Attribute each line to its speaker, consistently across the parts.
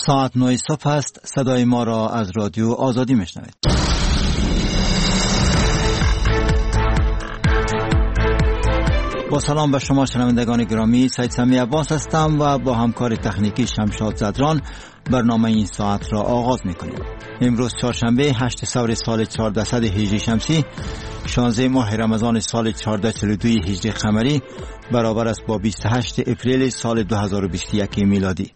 Speaker 1: ساعت 9 صبح است. صدای ما را از رادیو آزادی میشنوید. با سلام به شما شنوندگان گرامی، سید سمی عباس هستم و با همکار تکنیکی شمشاد زدران برنامه این ساعت را آغاز میکنیم. امروز چهارشنبه 8 ثور سال 1400 هجری شمسی 16 ماه رمضان سال 1442 هجری قمری برابر است با 28 اپریل سال 2021 میلادی.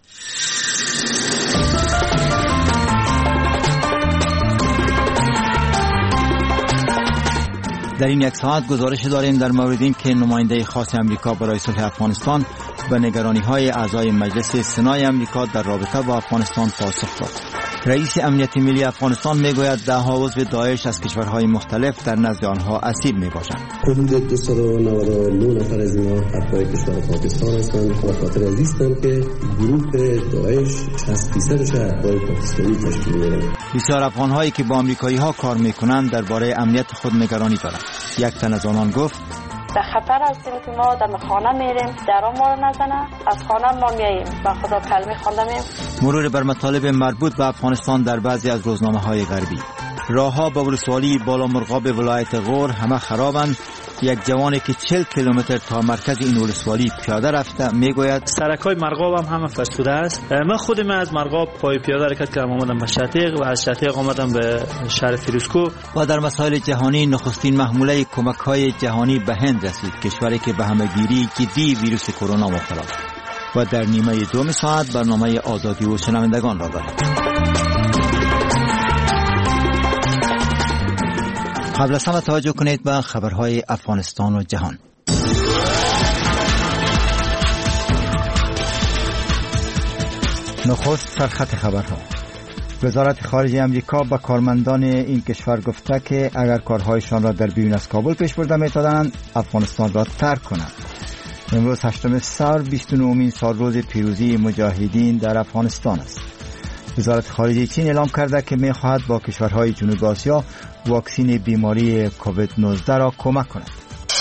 Speaker 1: در این یک ساعت گزارش داریم در مورد این که نماینده خاص امریکا برای صلح افغانستان به نگرانی‌های اعضای مجلس سنای امریکا در رابطه با افغانستان پاسخ داد. رئیس امنیت ملی افغانستان میگوید 10 عضو داعش از کشورهای مختلف در نزد آنها اسیر میباشند.
Speaker 2: حدود 299 نفر از اینها ابنای کشور پاکستان هستند و خاطر از هستند که گروه داعش 60% ابنای پاکستانی تشکیل میدهند.
Speaker 1: بسیار افغان‌هایی که با آمریکایی‌ها کار میکنند درباره امنیت خود نگرانی دارند. یک تن از آنان گفت
Speaker 3: در خطر هستیم که ما در خانه میریم، درام ما رو نزنه، از خانه ما میاییم و خدا کلمه خوانده مییم.
Speaker 1: مرور بر مطالب مربوط به افغانستان در بعضی از روزنامه‌های غربی. راه‌ها به ولسوالی بالامرغاب ولایت غور همه خرابند. یک جوانی که 40 کیلومتر تا مرکز این ولسوالی پیاده رفته میگوید
Speaker 4: سرک‌های مرغاب هم همه فرسوده است. من خودم از مرغاب پای پیاده حرکت کردم، آمدم به شتیق و از شتیق آمدم به شهر فیروزکو.
Speaker 1: و در مسائل جهانی نخستین محموله کمک‌های جهانی به هند رسید، کشوری که به همه‌گیری جدی ویروس کرونا مبتلا است. و در نیمه دوم ساعت برنامه آزادی و شنوندگان را داریم. قبل از همه توجه کنید به خبرهای افغانستان و جهان. نخست سرخط خبرها. وزارت خارجه امریکا به کارمندان این کشور گفته که اگر کارهایشان را در بیرون از کابل پیش برده می‌توانند افغانستان را ترک کنند. امروز 8 ثور 29مین سالروز پیروزی مجاهدین در افغانستان است. وزارت خارجه چین اعلام کرده که می‌خواهد با کشورهای جنوب آسیا واکسین بیماری کووید 19 را کمک کند.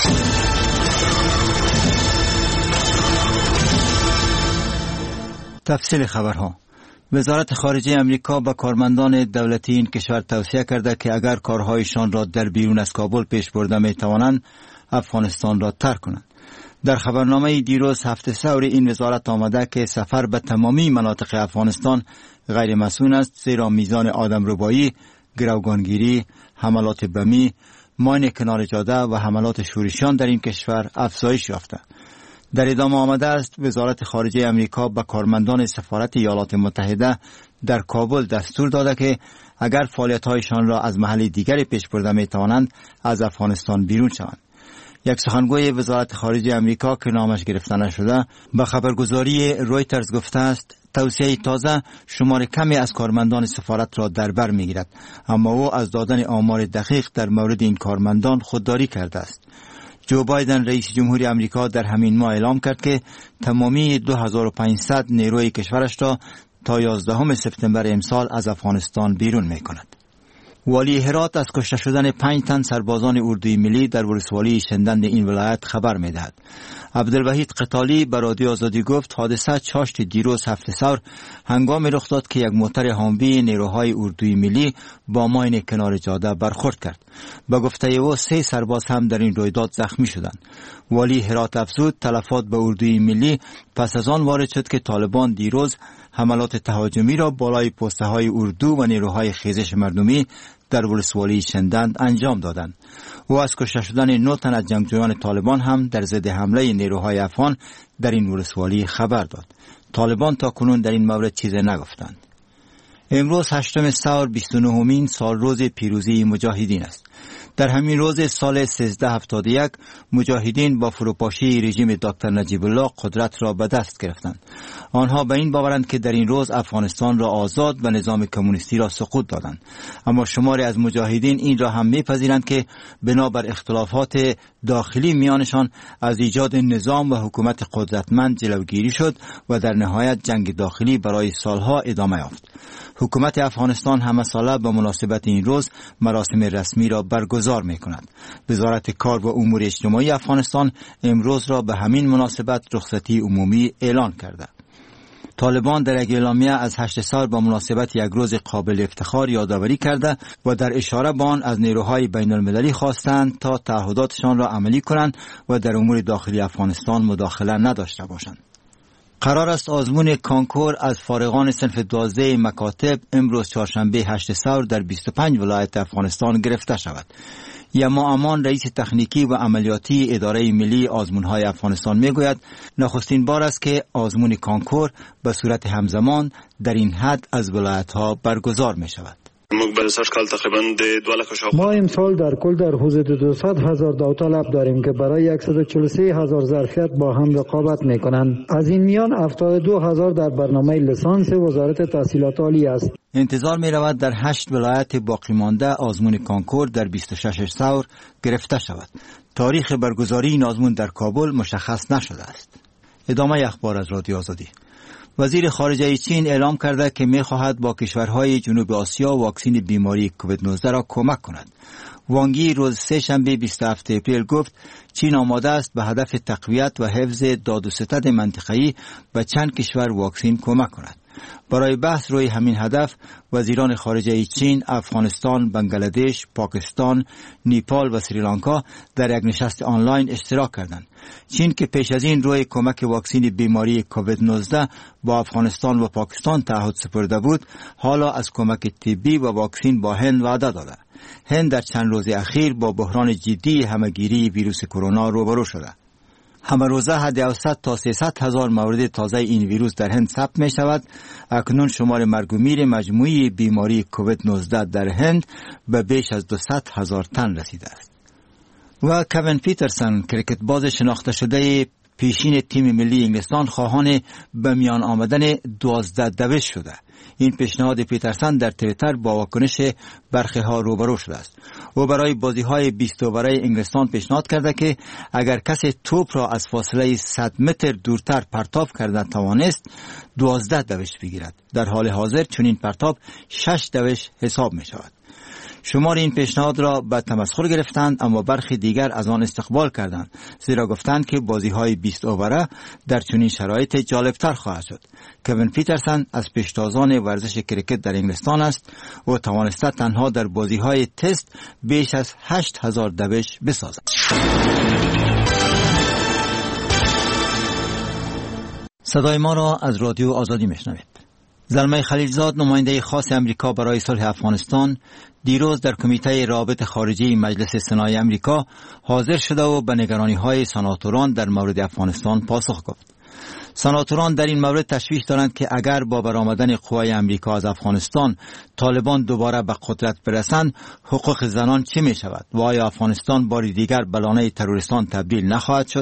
Speaker 1: تفصیل خبرها. وزارت خارجه امریکا به کارمندان دولتی این کشور توصیه کرده که اگر کارهایشان را در بیرون از کابل پیش برده می‌توانند افغانستان را ترک کنند. در خبرنامه دیروز 7 ثور این وزارت آمده که سفر به تمامی مناطق افغانستان غیر مسئول است، زیرا میزان آدمربایی، گروگانگیری، حملات بمی، ماین کنار جاده و حملات شورشیان در این کشور افزایش یافته. در ادامه آمده است وزارت خارجه امریکا به کارمندان سفارت ایالات متحده در کابل دستور داده که اگر فعالیت‌هایشان را از محل دیگری پیش برده می‌توانند از افغانستان بیرون شوند. یک سخنگوی وزارت خارجه امریکا که نامش گرفته نشده به خبرگزاری رویترز گفته است توصیه تازه شمار کمی از کارمندان سفارت را در بر می‌گیرد، اما او از دادن آمار دقیق در مورد این کارمندان خودداری کرده است. جو بایدن رئیس جمهوری امریکا در همین ماه اعلام کرد که تمامی 2500 نیروی کشورش را تا 11 سپتامبر امسال از افغانستان بیرون می‌کند. والی هرات از کشته شدن 5 تن سربازان اردوی ملی در ولسوالی شندند این ولایت خبر می‌دهد. عبدالوحید قتالی به رادیو آزادی گفت حادثه چاشت دیروز 7 ثور هنگامی رخ داد که یک موتر هاموی نیروهای اردوی ملی با ماین کنار جاده برخورد کرد. به گفته او 3 سرباز هم در این رویداد زخمی شدند. والی هرات افزود تلفات به اردوی ملی پس از آن وارد شد که طالبان دیروز حملات تهاجمی را بالای پسته‌های اردو و نیروهای خیزش مردمی در ولسوالی شندند انجام دادند. او از کشته شدن 9 تن از جنگجویان طالبان هم در ضد حمله نیروهای افغان در این ولسوالی خبر داد. طالبان تا کنون در این مورد چیزی نگفتند. امروز 8 ثور 29مین سالروز پیروزی مجاهدین است. در همین روز سال 1371 مجاهدین با فروپاشی رژیم دکتر نجیب الله قدرت را به دست گرفتند. آنها به این باورند که در این روز افغانستان را آزاد و نظام کمونیستی را سقوط دادند. اما شماری از مجاهدین این را هم می‌پذیرند که بنابر اختلافات داخلی میانشان از ایجاد نظام و حکومت قدرتمند جلوگیری شد و در نهایت جنگ داخلی برای سالها ادامه یافت. حکومت افغانستان همه ساله به مناسبت این روز مراسم رسمی را برگزار می‌کند. وزارت کار و امور اجتماعی افغانستان امروز را به همین مناسبت رخصتی عمومی اعلان کرده. طالبان در یک اعلامیه از 8 ثور با مناسبت یک روز قابل افتخار یادآوری کرده و در اشاره به آن از نیروهای بین المللی خواستند تا تعهداتشان را عملی کنند و در امور داخلی افغانستان مداخله نداشته باشند. قرار است آزمون کانکور از فارغان صنف 12 مکاتب امروز چهارشنبه 8 ثور در 25 ولایت افغانستان گرفته شود. یما امان رئیس تکنیکی و عملیاتی اداره ملی آزمون‌های افغانستان میگوید نخستین بار است که آزمون کانکور به صورت همزمان در این حد از ولایت‌ها برگزار می‌شود.
Speaker 5: ما امسال در کل در حدود 200,000 داوطلب داریم که برای 143,000 ظرفیت با هم رقابت میکنند. از این میان 72,000 در برنامه لیسانس وزارت تحصیلات عالی است.
Speaker 1: انتظار می رود در 8 ولایت باقی مانده آزمون کانکور در 26 ثور گرفته شود. تاریخ برگزاری این آزمون در کابل مشخص نشده است. ادامه اخبار از رادیو آزادی. وزیر خارجه چین اعلام کرده که می خواهد با کشورهای جنوب آسیا واکسن بیماری کووید 19 را کمک کند. وانگی روز سه‌شنبه 27 اپریل گفت چین آماده است به هدف تقویت و حفظ داد و ستد منطقه‌ای به چند کشور واکسن کمک کند. برای بحث روی همین هدف وزیران خارجه چین، افغانستان، بنگلادش، پاکستان، نیپال و سریلانکا در یک نشست آنلاین اشتراک کردند. چین که پیش از این روی کمک واکسن بیماری کووید 19 با افغانستان و پاکستان تعهد سپرده بود، حالا از کمک طبی و واکسن با هند وعده داده. هند در چند روز اخیر با بحران جدی همه‌گیری ویروس کرونا روبرو شده. همه روزه حد اوسط تا 300,000 مورد تازه این ویروس در هند ثبت می شود. اکنون شمار مرگ و میر مجموعی بیماری کووید 19 در هند به بیش از 200,000 تن رسیده است. و کوین پیترسن کریکت باز شناخته شده پیشین تیم ملی انگلستان خواهان به میان آمدن 12 دوش شده. این پیشنهاد پیترسن در توییتر با واکنش برخی ها روبرو شده است. او برای بازی‌های 20 اووره انگلستان پیشنهاد کرده که اگر کسی توپ را از فاصله 100 متر دورتر پرتاب کرده توانست 12 دوش بگیرد. در حال حاضر چنین پرتاب 6 دوش حساب می شود. شمار این پیشنهاد را به تمسخر گرفتند، اما برخی دیگر از آن استقبال کردند، زیرا گفتند که بازی‌های 20 اووره در چنین شرایط جالبتر خواهد شد. کوین پیترسن از پیشتازان ورزش کریکت در انگلستان است و توانسته تنها در بازی‌های تست بیش از 8,000 دوش بسازد. صدای ما را از رادیو آزادی میشنوید. زلمه خلیلزاد نماینده خاص امریکا برای صلح افغانستان دیروز در کمیته روابط خارجی مجلس سنای امریکا حاضر شده و به نگرانی‌های سناتوران در مورد افغانستان پاسخ گفت. سناتوران در این مورد تشویش دارند که اگر با برآمدن قوای امریکا از افغانستان طالبان دوباره به قدرت برسند حقوق زنان چه می شود و آیا افغانستان باری دیگر به لانه تروریستان تبدیل نخواهد شد؟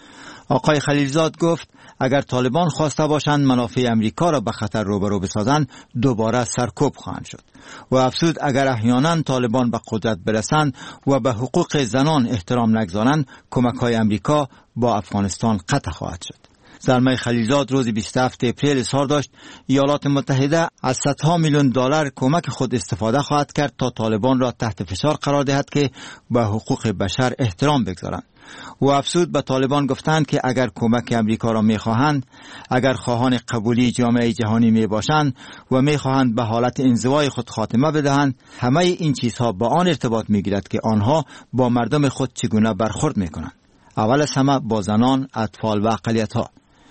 Speaker 1: آقای خلیلزاد گفت اگر طالبان خواسته باشند منافع امریکا را به خطر روبرو بسازند دوباره سرکوب خواهند شد و افزود اگر احیانا طالبان به قدرت برسند و به حقوق زنان احترام نگذارند کمک‌های امریکا با افغانستان قطع خواهد شد. زلمه خلیلزاد روز 27 اپریل اظهار داشت ایالات متحده از صدها میلیون دلار کمک خود استفاده خواهد کرد تا طالبان را تحت فشار قرار دهد که به حقوق بشر احترام بگذارند. و افزود به طالبان گفتند که اگر کمک امریکا را میخواهند، اگر خواهان قبولی جامعه جهانی میباشند و میخواهند به حالت انزوای خود خاتمه بدهند، همه این چیزها با آن ارتباط میگیرد که آنها با مردم خود چگونه برخورد میکنند. اول از همه با زنان، اطفال و اقلیت‌ها.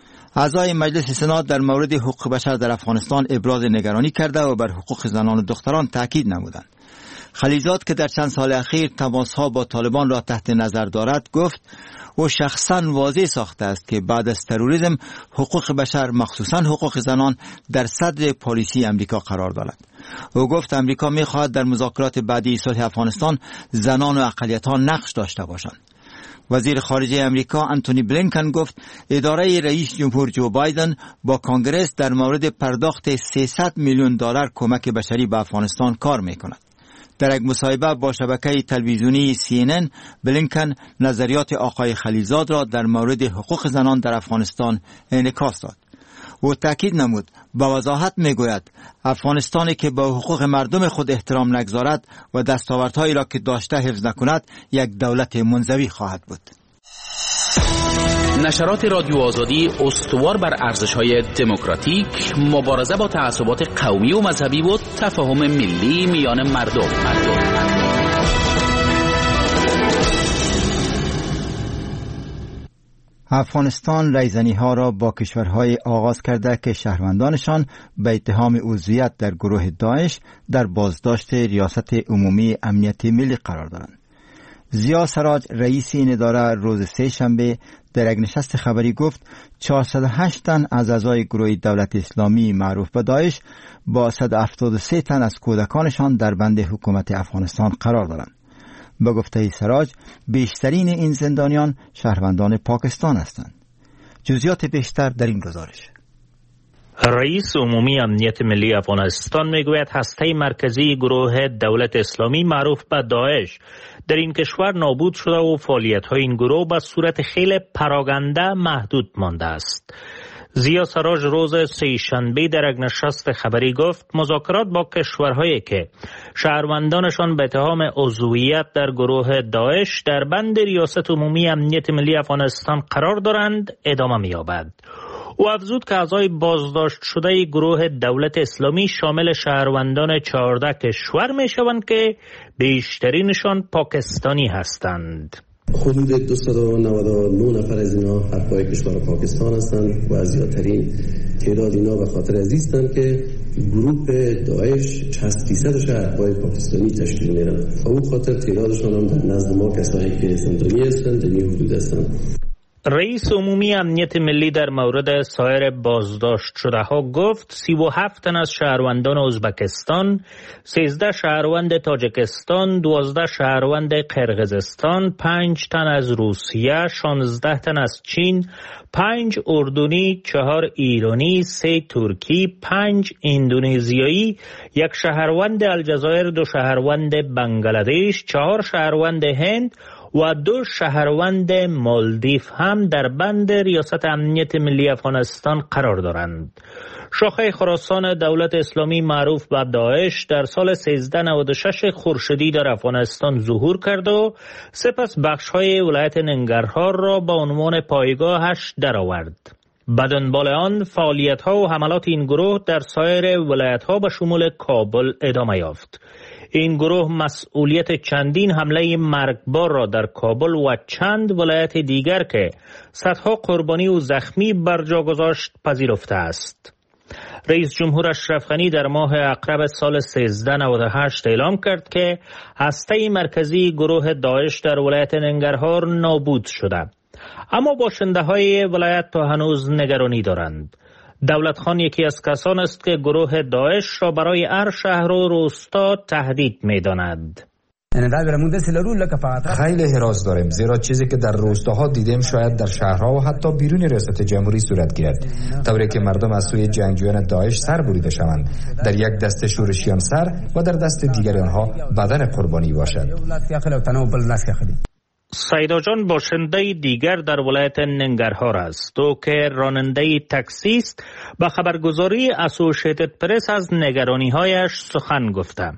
Speaker 1: اعضای مجلس سنا در مورد حقوق بشر در افغانستان ابراز نگرانی کرده و بر حقوق زنان و دختران تاکید نمودند. خلیلزاد که در چند سال اخیر تماس‌ها با طالبان را تحت نظر دارد گفت او شخصاً واضح ساخته است که بعد از تروریسم حقوق بشر مخصوصاً حقوق زنان در صدر پالیسی امریکا قرار دارد. او گفت امریکا می‌خواهد در مذاکرات بعدی صلح افغانستان زنان و اقلیت‌ها نقش داشته باشند. وزیر خارجه امریکا انتونی بلینکن گفت اداره رئیس جمهور جو بایدن با کانگرس در مورد پرداخت 300 میلیون دلار کمک بشری به افغانستان کار می‌کند. در یک مصاحبه با شبکه تلویزیونی CNN بلینکن نظریات آقای خلیلزاد را در مورد حقوق زنان در افغانستان انعکاس داد. او تاکید نمود با وضاحت میگوید افغانستانی که به حقوق مردم خود احترام نگذارد و دستاوردهایی را که داشته حفظ نکند یک دولت منزوی خواهد بود.
Speaker 6: نشرات رادیو آزادی استوار بر ارزش‌های دموکراتیک، مبارزه با تعصبات قومی و مذهبی و تفاهم ملی میان مردم.
Speaker 1: افغانستان ریزنی‌ها را با کشورهای آغاز کرده که شهروندانشان به اتهام عضویت در گروه داعش در بازداشت ریاست عمومی امنیت ملی قرار دارند. زیا سراج رئیس این اداره روز سه‌شنبه در یک نشست خبری گفت 408 تن از اعضای گروه دولت اسلامی معروف به داعش با 173 تن از کودکانشان در بند حکومت افغانستان قرار دارند. به گفته سراج بیشترین این زندانیان شهروندان پاکستان هستند. جزئیات بیشتر در این گزارش.
Speaker 7: رئیس عمومی امنیت ملی افغانستان میگوید هسته مرکزی گروه دولت اسلامی معروف به داعش در این کشور نابود شده و فعالیت‌های این گروه به صورت خیلی پراگنده محدود مانده است. زیا سراج روز سه‌شنبه در یک نشست خبری گفت مذاکرات با کشورهایی که شهروندانشان به اتهام عضویت در گروه داعش در بند ریاست عمومی امنیت ملی افغانستان قرار دارند ادامه می‌یابد. او افزود که اعضای بازداشت شده گروه دولت اسلامی شامل شهروندان 14 کشور میشوند که بیشترینشان پاکستانی هستند.
Speaker 2: حدود 299 نفر از اینا افراد کشور پاکستان هستند و زیادترین تعداد اینا به خاطر از هستند که گروه داعش 60% افراد پاکستانی تشکیل میدن و او خاطر تعدادشان هم در نزد ما کسایی که زندانی هستند در این حدود هستند.
Speaker 7: رئیس عمومی امنیت ملی در مورد سایر بازداشت شده ها گفت 37 تن از شهروندان ازبکستان، 13 شهروند تاجیکستان، 12 شهروند قرقیزستان، 5 تن از روسیه، 16 تن از چین، 5 اردنی، 4 ایرانی، 3 ترکی، 5 اندونزیایی، 1 شهروند الجزایر، 2 شهروند بنگلادش، 4 شهروند هند و 2 شهروند مالدیو هم در بند ریاست امنیت ملی افغانستان قرار دارند. شاخه خراسان دولت اسلامی معروف به داعش در سال 1396 خورشیدی در افغانستان ظهور کرد و سپس بخش‌های ولایت ننگرهار را با عنوان پایگاهش درآورد. به دنبال آن فعالیت‌ها و حملات این گروه در سایر ولایت‌ها به شمول کابل ادامه یافت. این گروه مسئولیت چندین حمله مرگبار را در کابل و چند ولایت دیگر که صدها قربانی و زخمی بر جا گذاشت پذیرفته است. رئیس جمهور اشرف غنی در ماه اقرب سال 1398 اعلام کرد که هسته مرکزی گروه داعش در ولایت ننگرهار نابود شده، اما باشنده های ولایت تا هنوز نگرانی دارند. دولت خان یکی از کسان است که گروه داعش را برای هر شهر و روستا تهدید می داند.
Speaker 8: خیلی حراس داریم، زیرا چیزی که در روستاها دیدیم شاید در شهرها و حتی بیرون ریاست جمهوری صورت گیرد، طوری که مردم از سوی جنگجویان داعش سر بریده شوند، در یک دست شورشیان سر و در دست دیگر آنها بدن قربانی باشد.
Speaker 7: سیدا جان باشنده دیگر در ولایت ننگرهار است. او که راننده تاکسی است، به خبرگزاری اسوسییتد پرس از نگرانی‌هایش سخن گفته.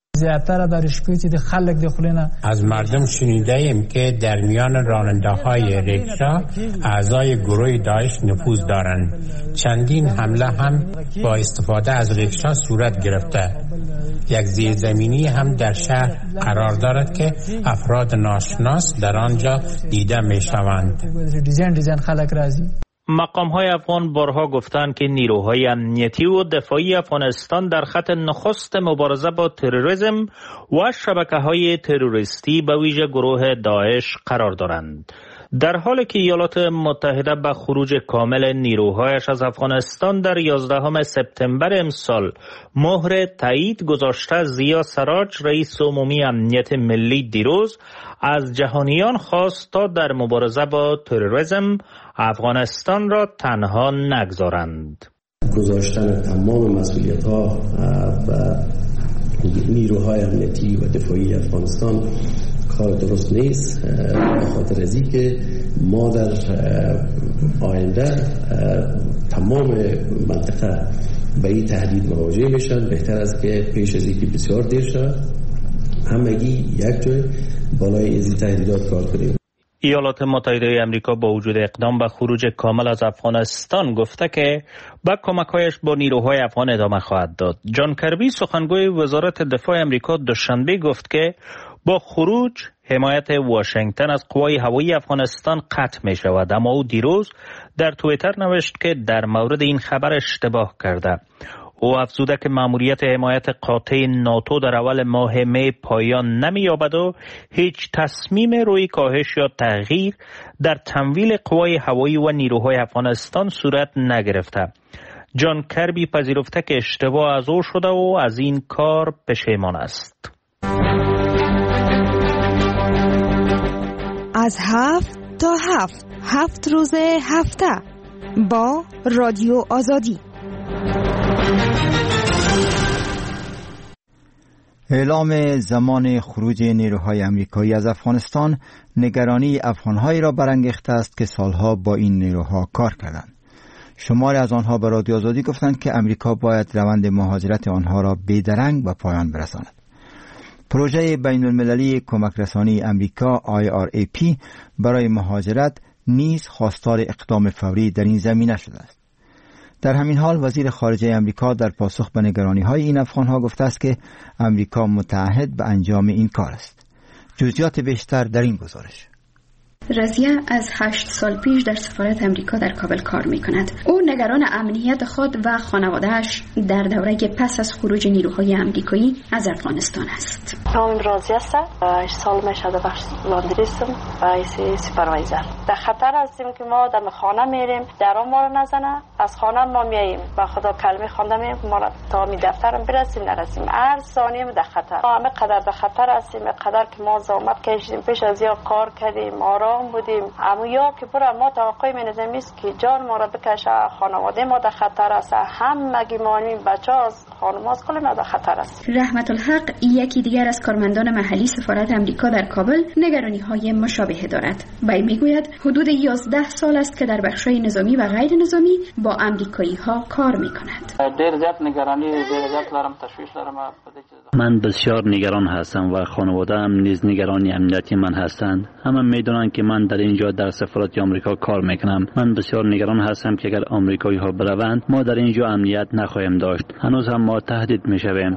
Speaker 9: از مردم شنیده ایم که در میان راننده‌های ریکشا اعضای گروه داعش نفوذ دارند. چندین حمله هم با استفاده از ریکشا صورت گرفته. یک زیرزمینی هم در شهر قرار دارد که افراد ناشناس در آنجا دیده می شوند.
Speaker 7: مقام‌های افغان بارها گفتند که نیروهای امنیتی و دفاعی افغانستان در خط نخست مبارزه با تروریسم و شبکه‌های تروریستی به ویژه گروه داعش قرار دارند. در حالی که ایالات متحده به خروج کامل نیروهایش از افغانستان در 11 سپتامبر امسال مهر تایید گذاشته، زیا سراج رئیس عمومی امنیت ملی دیروز از جهانیان خواست تا در مبارزه با تروریسم افغانستان را تنها نگذارند.
Speaker 2: گذاشتن تمام مسئولیت‌ها و نیروهای امنیتی و دفاعی افغانستان کار درست نیست، به خاطر از این که ما در آینده تمام منطقه به این تهدید مواجه میشن. بهتر است که پیش از اینکه بسیار دیر شد همگی یک جای بالای این تهدیدات کار کنیم.
Speaker 7: ایالات متحده آمریکا با وجود اقدام به خروج کامل از افغانستان گفته که به کمک‌هایش با نیروهای افغان ادامه خواهد داد. جان کربی سخنگوی وزارت دفاع آمریکا دوشنبه گفت که با خروج حمایت واشنگتن از قوای هوایی افغانستان قطع می شود، اما او دیروز در توییتر نوشت که در مورد این خبر اشتباه کرده. او افزوده که مأموریت حمایت قاطع ناتو در اول ماه می پایان نمی‌یابد و هیچ تصمیم روی کاهش یا تغییر در تمویل قوای هوایی و نیروهای افغانستان صورت نگرفته. جان کربی پذیرفته که اشتباه از او شده و از این کار پشیمان است.
Speaker 10: از 7 تا 7 روز هفته با رادیو آزادی.
Speaker 1: اعلام زمان خروج نیروهای آمریکایی از افغانستان نگرانی افغان‌هایی را برانگیخته است که سالها با این نیروها کار کردند. شماری از آنها به رادیو آزادی گفتند که آمریکا باید روند مهاجرت آنها را بی‌درنگ به پایان برساند. پروژه بین‌المللی کمک رسانی آمریکا IRAP برای مهاجرت نیز خواستار اقدام فوری در این زمینه شده است. در همین حال وزیر خارجه آمریکا در پاسخ به نگرانی‌های این افغان‌ها گفته است که آمریکا متعهد به انجام این کار است. جزئیات بیشتر در این گزارش.
Speaker 11: رضیه از 8 سال پیش در سفارت آمریکا در کابل کار می‌کند. او نگران امنیت خود و خانواده‌اش در دوره پس از خروج نیروهای آمریکایی از افغانستان است.
Speaker 3: نام رضیه است. 8 سال میشه در بخش لاندریستم و ایسی سوپروایزر. در خطر هستیم که ما در خانه میریم، درام ما رو نزنه، از خانه ما میاییم و خدا کلمه خوانده میایم که ما تا می دفترم برسیم نرسیم. هر ثانیه در خطر. ما همه قدر در خطر هستیم، قدر که ما زحمت کشیدیم، پیش از یا کار کردیم، بودیم، اما یا که برای ما توقع می‌نظمی است که جان ما را بکشه، خانواده ما در خطر است، همگی مانیم بچه از خانم از کل ما در خطر است.
Speaker 11: رحمت الحق یکی دیگر از کارمندان محلی سفارت آمریکا در کابل نگرانی‌های مشابه دارد. وی میگوید حدود 11 سال است که در بخش‌های نظامی و غیر نظامی با آمریکایی‌ها کار می‌کند.
Speaker 12: ډېر زیات نگرانی، ډېر زیات لرم، تشویش لرم.
Speaker 13: من بسیار نگران هستم و خانواده‌ام نیز نگرانی امنیتی من هستند. همه می‌دانند که من در اینجا در سفارت آمریکا کار میکنم. من بسیار نگران هستم که اگر آمریکایی ها بروند ما در اینجا امنیت نخواهیم داشت. هنوز هم ما تهدید میشویم.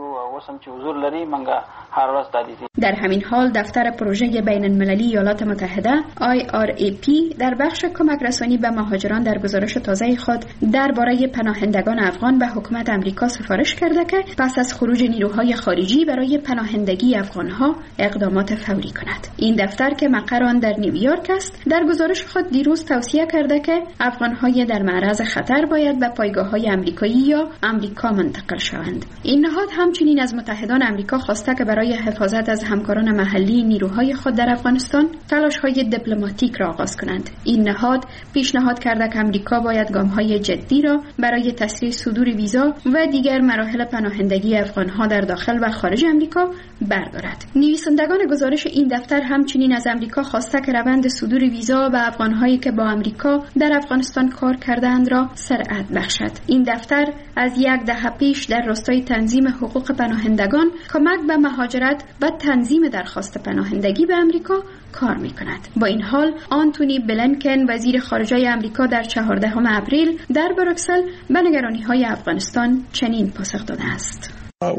Speaker 11: در همین حال دفتر پروژه بین المللی ایالات متحده IRAP در بخش کمک رسانی به مهاجران در گزارش تازه خود درباره پناهندگان افغان به حکومت آمریکا سفارش کرده که پس از خروج نیروهای خارجی برای پناهندگی افغانها اقدامات فوری کند. این دفتر که مقر آن در نیویورک است در گزارش خود دیروز توصیه کرده که افغانهای در معرض خطر باید به پایگاه‌های آمریکایی یا آمریکا منتقل شوند. این نهاد همچنین از متحدان آمریکا خواسته که برای حفاظت از همکاران محلی نیروهای خود در افغانستان تلاش‌های دیپلماتیک را آغاز کنند. این نهاد پیشنهاد کرده که آمریکا باید گام‌های جدی را برای تسریع صدور ویزا و دیگر مراحل پناهندگی افغان‌ها در داخل و خارج آمریکا بردارد. نویسندگان گزارش این دفتر همچنین از آمریکا خواسته که روند صدور ویزا به افغان‌هایی که با آمریکا در افغانستان کار کردند را سرعت بخشد. این دفتر از یک دهه پیش در راستای تنظیم حقوق پناهندگان، کمک به مهاجرت و تنظیم درخواست پناهندگی به آمریکا کار می‌کند. با این حال آنتونی بلینکن وزیر خارجه آمریکا در 14 اپریل در بروکسل به نگرانی‌های افغانستان چنین پاسخ داده است.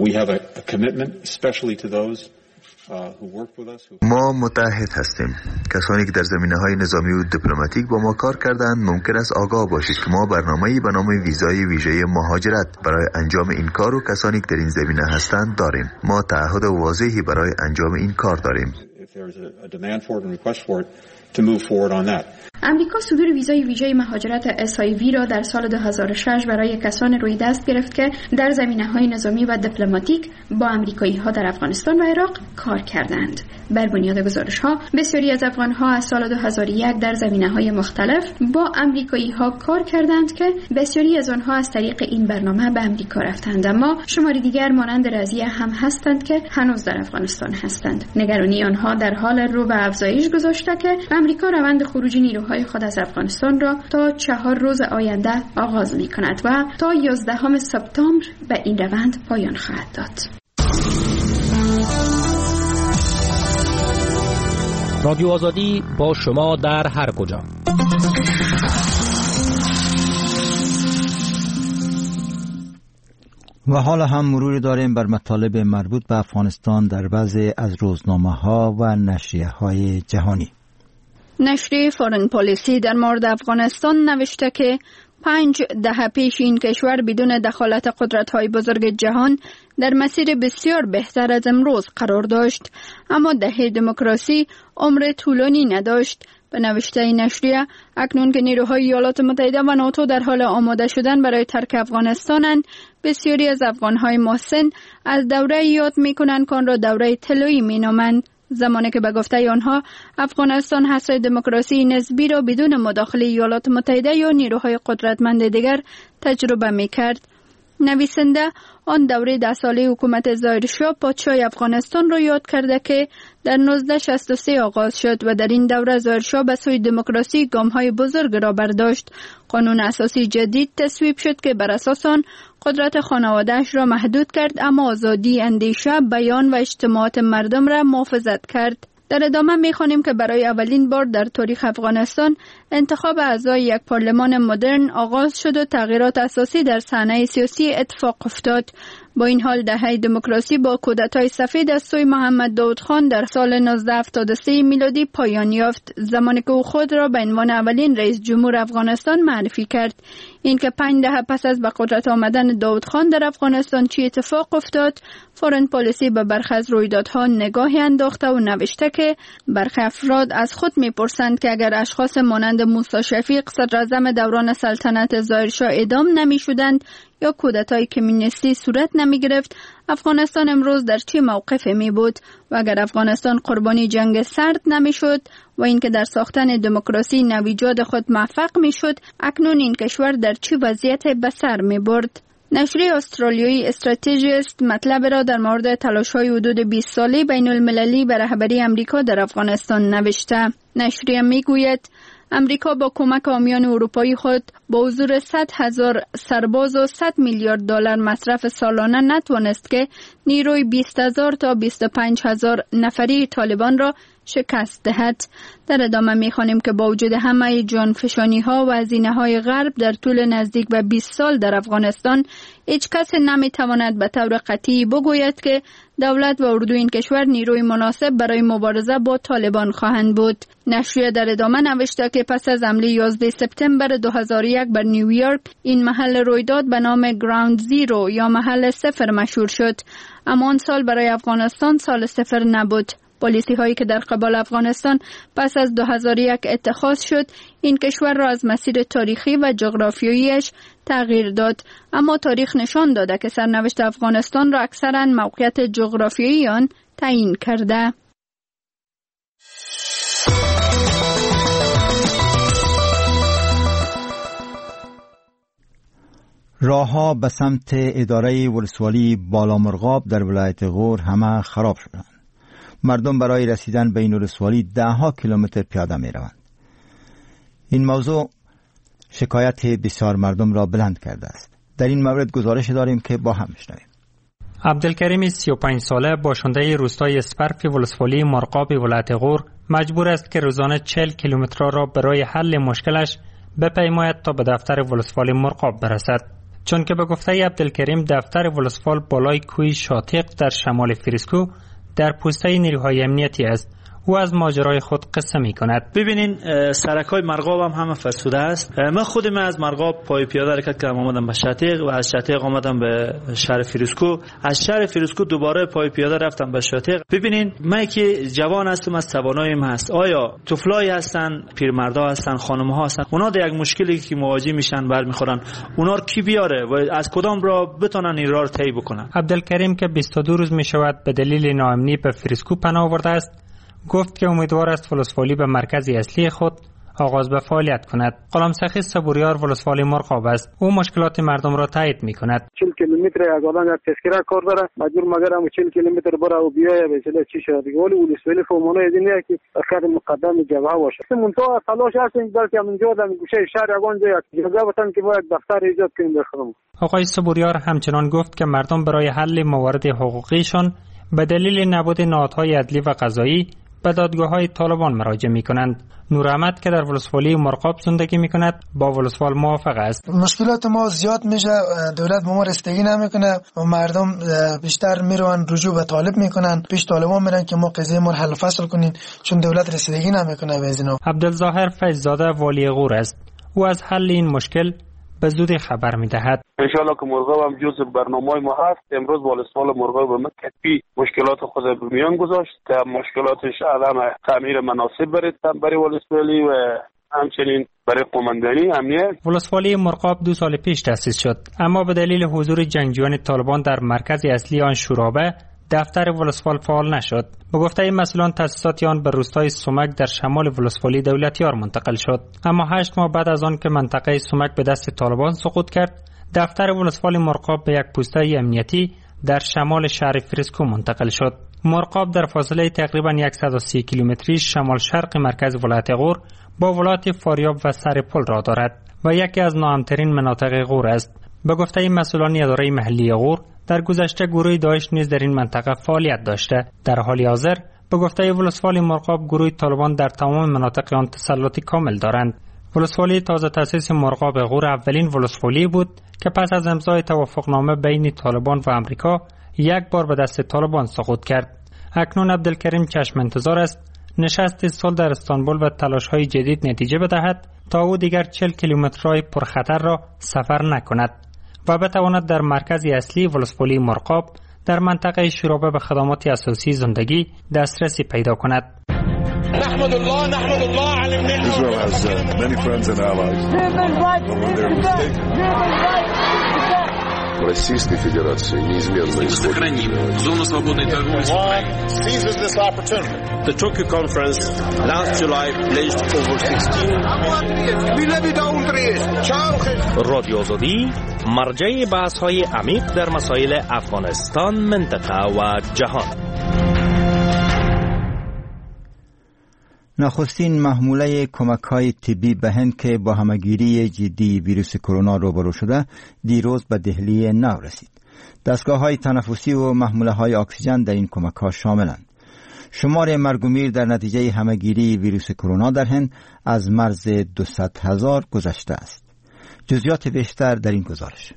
Speaker 14: ما متعهد هستیم. کسانی که در زمینه‌های نظامی و دیپلماتیک با ما کار کردند ممکن است آگاه باشید که ما برنامه‌ای به نام ویزای ویژه مهاجرت برای انجام این کار و کسانی که در این زمینه هستند داریم. ما تعهد واضحی برای انجام این کار داریم.
Speaker 11: امریکا صدور ویزای ویژه مهاجرت SIV را در سال 2006 برای کسان روی دست گرفت که در زمینه‌های نظامی و دیپلماتیک با آمریکایی‌ها در افغانستان و عراق کار کردند. بر بنیاد گزارش‌ها بسیاری از افغان‌ها از سال 2001 در زمینه‌های مختلف با آمریکایی‌ها کار کردند که بسیاری از آنها از طریق این برنامه به آمریکا رفتند، اما شماری دیگر مانند رضیه هم هستند که هنوز در افغانستان هستند. نگرانی آنها در حال رو به افزایش گذاشته که آمریکا روند خروج نیروهای خود از افغانستان را تا 4 روز آینده آغاز می‌کند و تا 11 سپتامبر به این روند پایان خواهد داد.
Speaker 15: رادیو آزادی با شما در هر کجا.
Speaker 1: و حالا هم مروری داریم بر مطالب مربوط به افغانستان در بعضی از روزنامه‌ها و نشریه‌های جهانی.
Speaker 11: نشریه فورن پالیسی در مورد افغانستان نوشته که 5 دهه پیش این کشور بدون دخالت قدرت‌های بزرگ جهان در مسیر بسیار بهتر از امروز قرار داشت، اما دهه دموکراسی عمر طولانی نداشت. به نوشته نشریه اکنون که نیروهای ایالات متحده و ناتو در حال آماده شدن برای ترک افغانستانند، بسیاری از افغان‌های محسن از دوره یاد می‌کنند که آن را دوره طلایی می‌نامند، زمانی که به گفته آنها افغانستان حصر دموکراسی نسبی را بدون مداخله ایالات متحده یا نیروهای قدرتمند دیگر تجربه می‌کرد. نویسنده آن دوره 10 ساله حکومت ظاهرشاه پادشاه افغانستان را یاد کرده که در 1963 آغاز شد و در این دوره ظاهرشاه به سوی دموکراسی گام‌های بزرگ را برداشت. قانون اساسی جدید تصویب شد که بر اساس آن قدرت خانواده‌اش را محدود کرد، اما آزادی اندیشه، بیان و اجتماعات مردم را محافظت کرد. در ادامه می‌خوانیم که برای اولین بار در تاریخ افغانستان انتخاب اعضای یک پارلمان مدرن آغاز شد و تغییرات اساسی در صحنه سیاسی اتفاق افتاد. با این حال دهه دموکراسی با کودتای سفید از سوی محمد داود خان در سال 1973 میلادی پایان یافت، زمانی که او خود را به عنوان اولین رئیس جمهور افغانستان معرفی کرد. این که 5 دهه پس از به قدرت آمدن داود خان در افغانستان چی اتفاق افتاد، فورن پالیسی به برخی از رویدادها نگاهی انداخته و نوشته که برخی افراد از خود میپرسند که اگر اشخاص مانند موسی شفیق صدراعظم دوران سلطنت ظاهرشاه اعدام نمیشدند یا کودتای کمونیستی صورت نمی گرفت، افغانستان امروز در چه موقفی می بود و اگر افغانستان قربانی جنگ سرد نمی شد و اینکه در ساختن دموکراسی نویجاد خود موفق می شد، اکنون این کشور در چه وضعیت به سر می برد. نشریه استرالیایی استراتژیست مطلب را در مورد تلاش‌های حدود 20 ساله بین المللی به رهبری امریکا در افغانستان نوشته. نشریه می گوید امریکا با کمک حامیان اروپایی خود با حضور 100,000 سرباز و 100 میلیارد دلار مصرف سالانه نتوانست که نیروی 20,000 تا 25,000 نفری طالبان را شکست دهد. در ادامه می‌خوانیم که با وجود همه جانفشانی‌ها و هزینه‌های غرب در طول نزدیک به 20 سال در افغانستان، هیچ کس نمی‌تواند به طور قطعی بگوید که دولت و اردو این کشور نیروی مناسب برای مبارزه با طالبان خواهند بود. نشریه در ادامه نوشته که پس از حمله 11 سپتامبر 2001 بر نیویورک، این محل رویداد به نام گراوند زیرو یا محل صفر مشهور شد، اما آن سال برای افغانستان سال صفر نبود. پالیسی هایی که در قبال افغانستان پس از 2001 اتخاذ شد، این کشور را از مسیر تاریخی و جغرافیاییش تغییر داد، اما تاریخ نشان داده که سرنوشت افغانستان را اکثرا موقعیت جغرافیایی آن تعیین کرده.
Speaker 1: راه‌ها به سمت اداره ولسوالی بالامرغاب در ولایت غور همه خراب شدند. مردم برای رسیدن به این ولسوالی 10 کیلومتر پیاده می روند. این موضوع شکایت بسیار مردم را بلند کرده است. در این مورد گزارش داریم که با هم بشنویم.
Speaker 16: عبدالکریم 35 ساله باشنده روستای اسپرف ولسوالی مرغاب ولایت غور مجبور است که روزانه 40 کیلومتر را برای حل مشکلش بپیماید تا به دفتر ولسوالی مرغاب برسد. چون که به گفته عبدالکریم دفتر ولسوال بالای کوی شاطق در شمال فریسکو در پوسته نیروهای امنیتی است. او از ماجرای خود قصه می کند.
Speaker 4: ببینین سرکای مرغاب هم همه فرسوده است. من خودم از مرغاب پای پیاده حرکت کردم، آمدم به شاطق و از شاطق آمدم به شهر فریسکو، از شهر فریسکو دوباره پای پیاده رفتم به شاطق. ببینین من که جوان هستم، از توانایم هست، آیا طفلای هستن، پیرمردا هستن، خانم‌ها هستن، اونا در یک مشکلی که مواجه میشن برمیخورن، اونا رو کی بیاره و از کدام را بتونن این راه طی بکنن؟
Speaker 16: عبدالکریم که 22 روز می شود به دلیل ناامنی به فریسکو پناه آورده است، گفت که امیدوار است ولسوالی به مرکز اصلی خود آغاز به فعالیت کند. غلامسخی صبوریار ولسوالی مرغاب است. او مشکلات مردم را تایید می کند.
Speaker 17: 40 کیلومتر از آدم یک تذکره کار داره، مجبور مگرم 40 کیلومتر بره و بیایه به چه چی شد دیگه. ولی ولسوالی فهمونه اینه که اخر مقدم جبهه باشه. منتها تلاش هست بلکه اینجا در گوشه شهر یگان جای جگه وطن که باید دفتر ایجاد کنیم بخرم.
Speaker 16: آقای صبوریار همچنان گفت که مردم برای حل موارد حقوقیشان به دلیل نبود نهادهای عدلی و قضایی به دادگاه‌های طالبان مراجعه می‌کنند. نور احمد که در ولسوالی مرغاب زندگی می‌کند با ولسوال موافق است.
Speaker 18: مشکلات ما زیاد میشه، دولت به ما رسیدگی نمیکنه و مردم بیشتر میرون رجوع به طالب میکنن، پیش طالبان میرن که ما قضیه ما حل فصل کنین، چون دولت رسیدگی نمیکنه به اینا.
Speaker 16: عبدالظاهر فیضزاده والی غور است. او از حل این مشکل به زودی خبر میدهد.
Speaker 19: ان شاء الله که مرغاب هم جزء برنامه ما هست. امروز ولسوال مرغاب به مکتبی مشکلات خود به میان گذاشت که مشکلاتش عدم تعمیر مناسب برای ولسوالی و همچنین برای قومندانی امنیت.
Speaker 16: ولسوالی مرغاب 2 سال پیش تأسیس شد، اما به دلیل حضور جنگجویان طالبان در مرکز اصلی آن شورابه دفتر ولسوال فعال نشد. به گفته مسئولان تأسیسات آن به روستای سمک در شمال ولسوالی دولتیار منتقل شد، اما 8 ماه بعد از آن که منطقه سمک به دست طالبان سقوط کرد، دفتر ولسوالی مرغاب به یک پوسته امنیتی در شمال شهر فریسکو منتقل شد. مرغاب در فاصله تقریبا 130 کیلومتری شمال شرق مرکز ولایت غور با ولایت فاریاب و سرپل را دارد و یکی از ناامن‌ترین مناطق غور است. به گفته مسئولان اداره محلی غور، در گذشته گروه داعش نیز در این منطقه فعالیت داشته. در حال حاضر به گفته ولسوالی مرغاب، گروه طالبان در تمام مناطق آن تسلط کامل دارند. ولسوالی تازه تأسیس مرغاب غور اولین ولسوالی بود که پس از امضای توافقنامه بین طالبان و امریکا یک بار به دست طالبان سقوط کرد. اکنون عبدالکریم چشم انتظار است نشست صلح در استانبول و تلاش‌های جدید نتیجه بدهد تا او دیگر 40 کیلومترهای پرخطر را سفر نکند و بتواند در مرکز اصلی ولسوالی مرغاب در منطقه شورابه به خدمات اساسی زندگی دسترسی پیدا کند.
Speaker 20: نحمد الله على النعمة. Israel has many friends and allies.
Speaker 21: Российской Федерации неизменно исходит.
Speaker 20: Сохраним зону свободной торговли с Украиной. Seizes this opportunity.
Speaker 21: The Tokyo conference last July pledged over 16.
Speaker 15: رادیو آزادی مرجع بحث‌های عمیق در مسائل افغانستان، منطقه و جهان.
Speaker 1: نخستین محموله کمک‌های طبی به هند که با همه‌گیری جدی ویروس کرونا روبرو شده دیروز به دهلی نو رسید. دستگاه‌های تنفسی و محموله‌های اکسیژن در این کمک‌ها شاملند. شمار مرگ و میر در نتیجه همه‌گیری ویروس کرونا در هند از مرز 200,000 گذشته است. جزئیات بیشتر در این گزارش.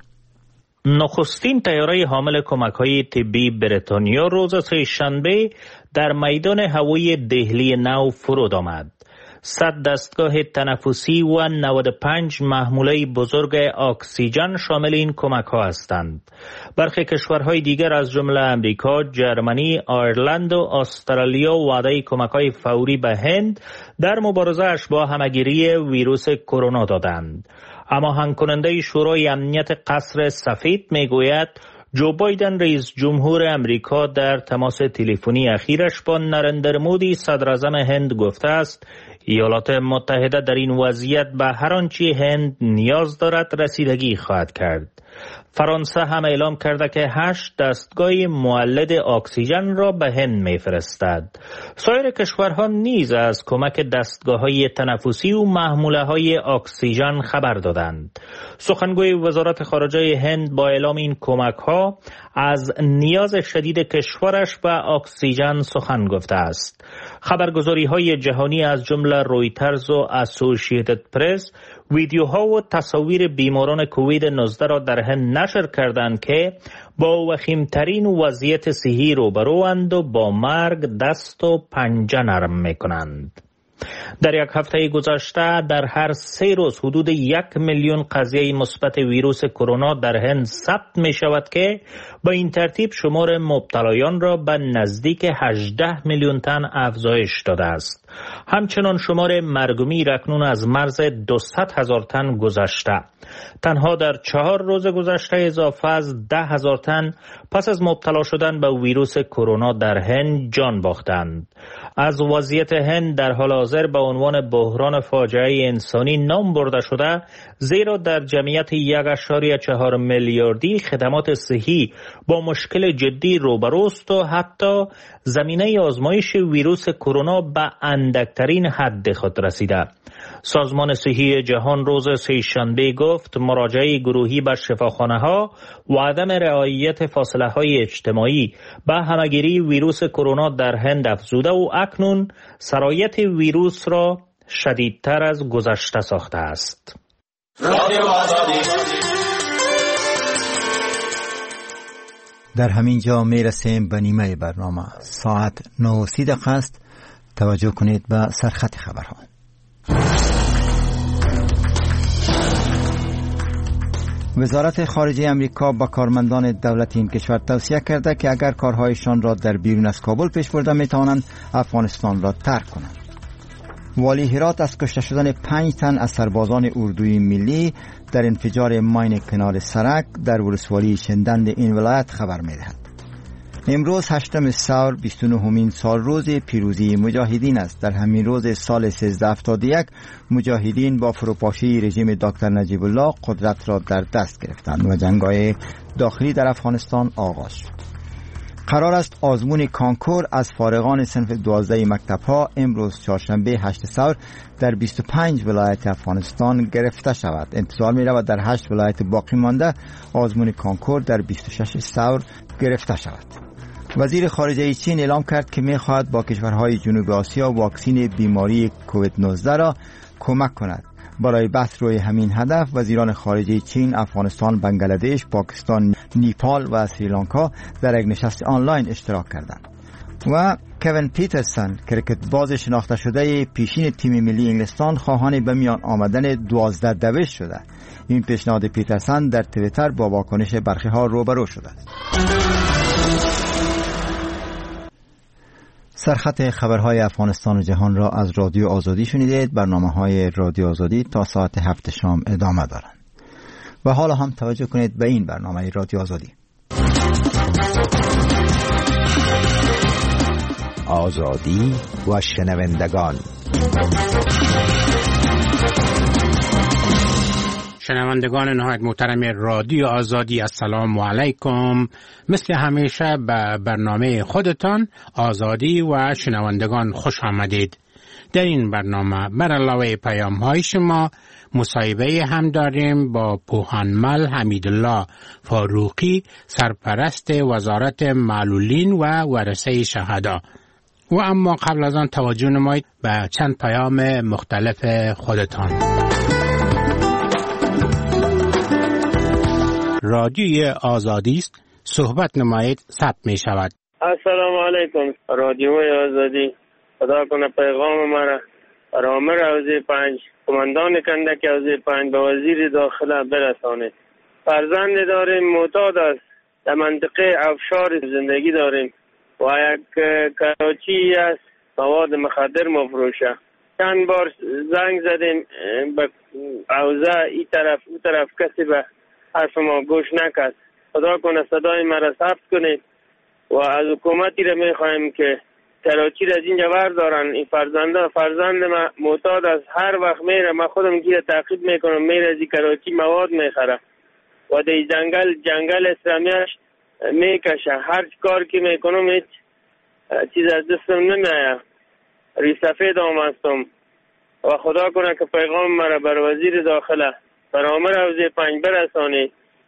Speaker 7: نخستین طیاره حامل کمک‌های طبی بریتانیا روز سه‌شنبه در میدان هوایی دهلی نو فرود آمد. 100 دستگاه تنفسی و 95 محموله بزرگ اکسیژن شامل این کمک‌ها هستند. برخی کشورهای دیگر از جمله امریکا، جرمنی، آیرلند و استرالیا وعده کمک‌های فوری به هند در مبارزه‌اش با همه‌گیری ویروس کرونا دادند. اما آهنگ کننده شورای امنیت قصر سفید میگوید جو بایدن رئیس جمهور امریکا در تماس تلفنی اخیرش با نریندر مودی صدر اعظم هند گفته است ایالات متحده در این وضعیت به هر آنچه هند نیاز دارد رسیدگی خواهد کرد. فرانسه هم اعلام کرده که 8 دستگاه مولد اکسیژن را به هند میفرستد. سایر کشورها نیز از کمک دستگاه‌های تنفسی و محموله‌های اکسیژن خبر دادند. سخنگوی وزارت خارجه هند با اعلام این کمک‌ها از نیاز شدید کشورش به اکسیژن سخن گفته است. خبرگزاری‌های جهانی از جمله رویترز و اسوسییتد پرس ویدیوها و تصاویر بیماران کووید 19 را در هند نشر کردند که با وخیمترین وضعیت صحی روبروند و با مرگ دست و پنجه نرم میکنند. در یک هفته گذشته در هر 3 روز حدود 1 میلیون قضیه مثبت ویروس کرونا در هند ثبت می شود که با این ترتیب شمار مبتلایان را به نزدیک 18 میلیون تن افزایش داده است. همچنان شمار مرگ و میر اکنون از مرز 200,000 تن گذشته. تنها در 4 روز گذشته اضافه از 10,000 تن پس از مبتلا شدن به ویروس کرونا در هند جان باختند. از وضعیت هند در حال حاضر به عنوان بحران فاجعه انسانی نام برده شده، زیرا در جمعیت 1.4 میلیاردی خدمات صحی با مشکل جدی روبروست و حتی زمینه آزمایش ویروس کرونا به اندکترین حد خود رسیده. سازمان صحی جهان روز سه‌شنبه گفت مراجعه گروهی به شفاخانه‌ها و عدم رعایت فاصله‌های اجتماعی به همه‌گیری ویروس کرونا در هند افزوده و اکنون سرایت ویروس را شدیدتر از گذشته ساخته است.
Speaker 1: در همین جا می رسیم به نیمه برنامه. ساعت 9:30 است. توجه کنید به سرخط خبرها. وزارت خارجه امریکا با کارمندان دولتی این کشور توصیه کرده که اگر کارهایشان را در بیرون از کابل پیش برده می توانند افغانستان را ترک کنند. والی هرات از کشته شدن 5 تن از سربازان اردوی ملی در انفجار ماین کنار سرک در ولسوالی شندند این ولایت خبر می دهد. امروز 8 ثور 29مین سال روز پیروزی مجاهدین است. در همین روز سال 1371 مجاهدین با فروپاشی رژیم دکتر نجیب الله قدرت را در دست گرفتند و جنگ‌های داخلی در افغانستان آغاز شد. قرار است آزمون کانکور از فارغان صنف 12 مکتب‌ها امروز چهارشنبه 8 ثور در 25 ولایت افغانستان گرفته شود. انتظار می‌رود در 8 ولایت باقی مانده آزمون کانکور در 26 ثور گرفته شود. وزیر خارجه چین اعلام کرد که می‌خواهد با کشورهای جنوب آسیا واکسن بیماری کووید 19 را کمک کند. برای بحث روی همین هدف وزیران خارجه چین، افغانستان، بنگلادش، پاکستان، نیپال و سریلانکا در یک نشست آنلاین اشتراک کردند. و کوین پیترسن کرکت باز شناخته شده پیشین تیم ملی انگلستان خواهان به میان آمدن 12 دوش شده. این پیشنهاد پیترسن در توییتر با واکنش برخی ها روبرو شده است. سرخط خبرهای افغانستان و جهان را از رادیو آزادی شنیدید. برنامه‌های رادیو آزادی تا ساعت 7 شام ادامه دارند. و حالا هم توجه کنید به این برنامه رادیو آزادی.
Speaker 5: آزادی و شنوندگان.
Speaker 9: شنوندگان نهایت محترم رادیو آزادی، السلام علیکم. مثل همیشه به برنامه خودتان آزادی و شنوندگان خوش آمدید. در این برنامه بر علاوه پیام های شما مصاحبه هم داریم با پوهانمل حمیدالله فاروقی، سرپرست وزارت معلولین و ورثه شهدا. و اما قبل از آن توجه نمایید به چند پیام مختلف خودتان. رادیوی آزادی است، صحبت نمایید، ثبت می شود.
Speaker 22: السلام علیکم. رادیوی آزادی، خدا کنه پیغام مرا رامر حوزه 5 کماندان کندک حوزه 5 به وزیر داخله برسانید. فرزند داریم معتاد است، در منطقه افشار زندگی داریم و یک کراچی است مواد مخدر مفروشه. چند بار زنگ زدیم به حوزه ای طرف او طرف، کسی به حرف ما گوش نکرد. خدا کنه صدای مرا ثبت کنید و از حکومتی را میخوایم که کراچی را از اینجا بردارن. این فرزند ما معتاد است، هر وقت میره، من خودم گیره تعقیب میکنم، میره از کراچی مواد میخره و در جنگل اسلامیش میکشه. هر کار که میکنم هیچ چیز از دستم نمیایه، ریسفید آمستم و خدا کنه که پیغام مرا بر وزیر داخله برامر حوزه 5 برسانی.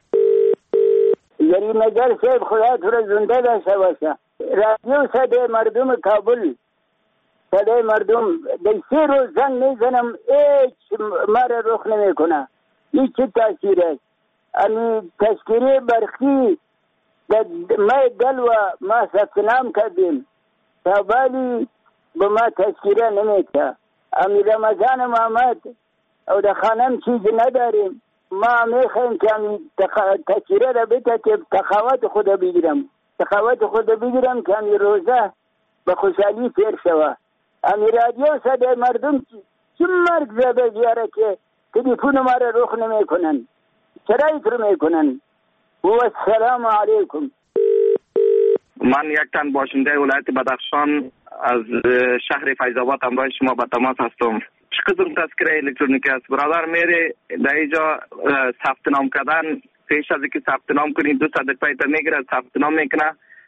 Speaker 23: یعنی نگر صاحب خدا تو را زنده داشته باشه. رادیو صدای مردم کابل، صدای مردم در 3 روز زنگ میزنم هیچ مرا رخ نمیکنه، هیچ تاثیر است. امی تشکیری برخی ما دل و ما ثبت نام کردیم تا بالی به ما تشکیره نمیده. امی رمضان محمد او در خانم چیزی نداریم، ما میخوایم که امی تشکیره را بده که تخاوت خود بگیرم که امی روزه به خوشحالی سیر شوه. امی رادیو صدای مردم چی مرگ زده بیاره که تلیفون ما را رخ نمی کنن، چرا ایتر می کنن؟ و السلام علیکم.
Speaker 24: من یک تن باشنده ولایت بدخشان از شهر فیض‌آباد همراه شما به تماس هستم. چه قسم تذکره الکترونیکی است؟ برادر میره در اینجا ثبت نام کردن، پیش از اینکه ثبت نام کنید 200 پیسه میگیره، ثبت نام میکنه.